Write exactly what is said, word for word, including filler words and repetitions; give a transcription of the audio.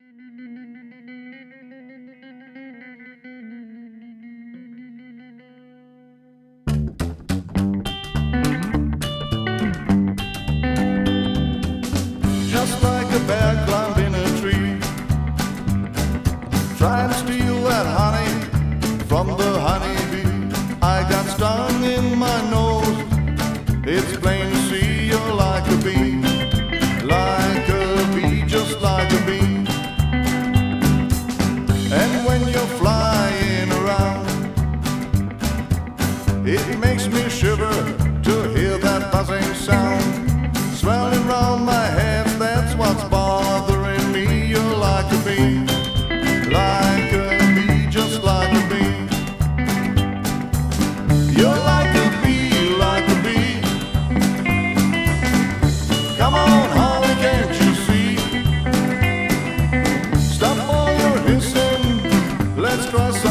Just like a bear climbing a tree, trying to steal that honey from the honeybee. I got stung in my nose. It's plain to see you're like a bee, like a bee, just like a bee. And when you're flying around, it makes me shiver to hear that buzzing sound swelling round my head. That's what's bothering me. You're like a bee, like a bee, just like a bee. You're like a bee, like a bee. Come on, Holly, can't you see? Stop all your hissing, let's try some.